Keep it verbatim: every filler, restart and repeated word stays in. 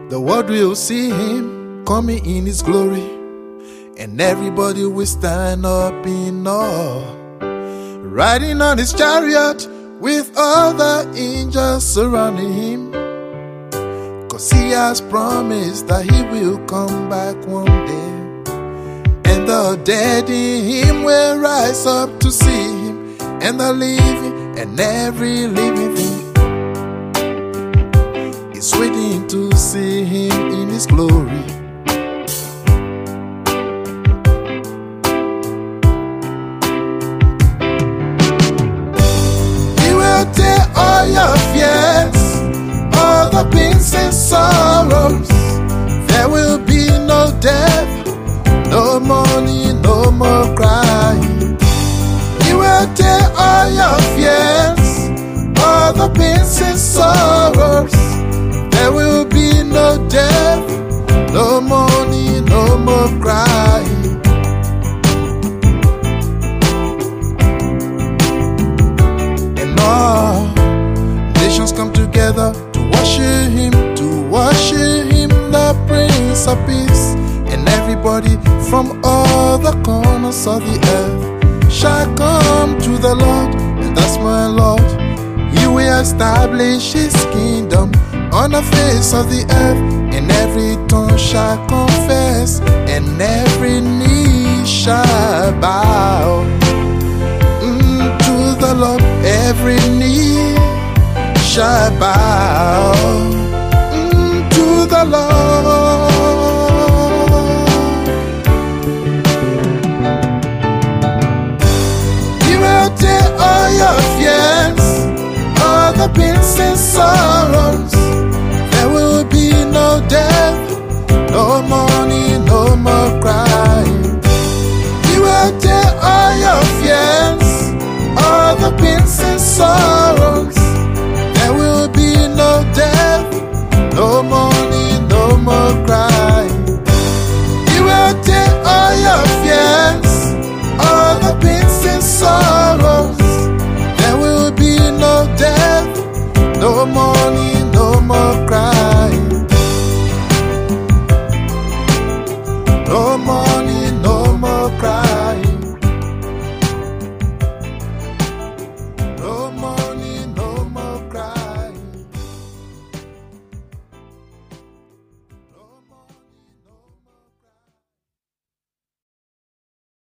The world will see him coming in his glory, and everybody will stand up in awe, riding on his chariot with other angels surrounding him. Cause he has promised that he will come back one day, and the dead in him will rise up to see him, and the living and every living thing is waiting to see him in his glory. He will take all your fears, all the pains and sorrows. There will be no death, no money, no more crying. He will take all your fears, all the pains and sorrows. There will be no death, no money, no more crying. And all nations come together to worship him, to worship him, the Prince of Peace. And everybody from all the corners of the earth shall come to the Lord, and that's my Lord. He will establish his kingdom on the face of the earth, and every tongue shall confess, and every knee shall bow mm, to the Lord. Every knee shall bow mm, to the Lord. He will take all your fears, all the pains and sorrows.